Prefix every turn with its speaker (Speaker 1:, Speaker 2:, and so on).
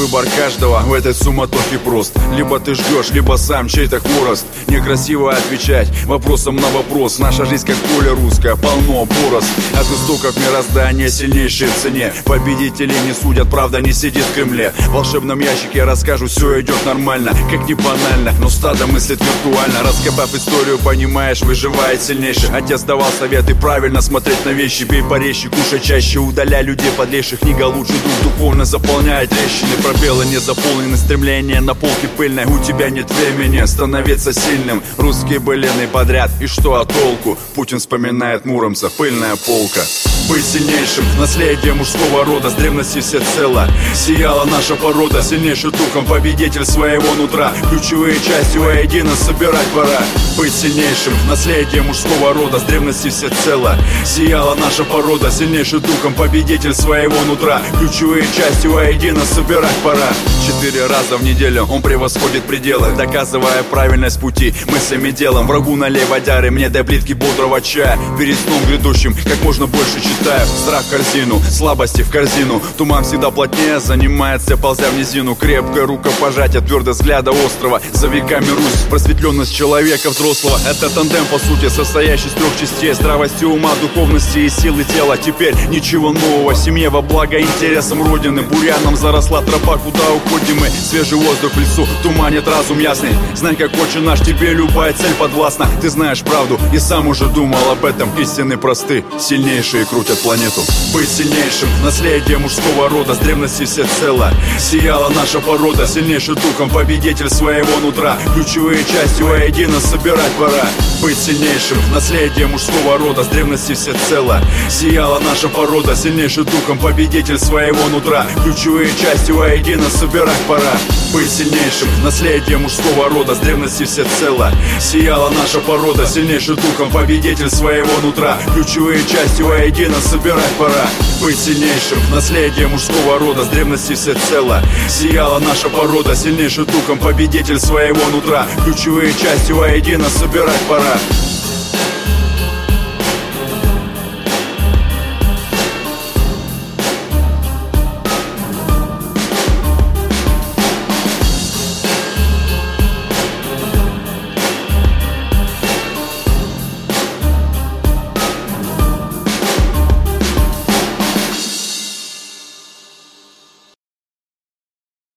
Speaker 1: Выбор каждого в этой суматохе прост. Либо ты ждешь, либо сам чей-то хворост. Некрасиво отвечать вопросом на вопрос. Наша жизнь как поле русское, полно порост. От истоков мироздания сильнейшие в цене. Победители не судят, правда не сидит в Кремле. В волшебном ящике расскажу, все идет нормально. Как не банально, но стадо мыслит виртуально. Раскопав историю, понимаешь, выживает сильнейший. Отец давал советы правильно смотреть на вещи. Бей порезче, кушай чаще, удаляй людей подлейших. Книга лучше дух духовно заполняет трещины. Пробелы не заполнены, стремление на полке пыльной. У тебя нет времени становиться сильным. Русские былины подряд, и что от толку? Путин вспоминает Муромца, пыльная полка. Быть сильнейшим, наследие мужского рода. С древности всецело сияла наша порода. Сильнейший духом, победитель своего нутра. Ключевые части воедино собирать пора. Быть сильнейшим, наследие мужского рода. С древности всецело сияла наша порода. Сильнейший духом, победитель своего нутра. Ключевые части воедино собирать пора. 4 раза в неделю он превосходит пределы, доказывая правильность пути мыслями делом. Врагу налей водяры, мне дай плитки бодрого чая. Перед сном грядущим как можно больше читаю. Страх в корзину, слабости в корзину. Туман всегда плотнее занимается, ползя в низину. Крепкое рукопожатие, твердость взгляда острова. За веками Русь, просветленность человека взрослого. Это тандем по сути, состоящий из 3 частей: здравости ума, духовности и силы тела. Теперь ничего нового, семье во благо, интересам родины. Бурьяном заросла тропа, куда уходим мы. Свежий воздух в лесу, туманит разум ясный. Знай, как отче наш, тебе любая цель подвластна. Ты знаешь правду и сам уже думал об этом. Истины просты, сильнейшие крутят планету. Быть сильнейшим, наследие мужского рода. С древности всецело сияла наша порода. Сильнейший духом, победитель своего нутра. Ключевые части воедино собирать пора. Быть сильнейшим, наследие мужского рода. С древности всецело сияла наша порода. Сильнейший духом, победитель своего нутра. Ключевые части воедино собирать пора. Быть сильнейшим, наследие мужского рода. С древности всецело сияла наша порода. Сильнейший духом, победитель своего нутра. Ключевые части воедино собирать пора. Быть сильнейшим, наследие мужского рода. С древности всецело сияла наша порода. Сильнейший духом, победитель своего нутра. Ключевые части воедино собирать пора.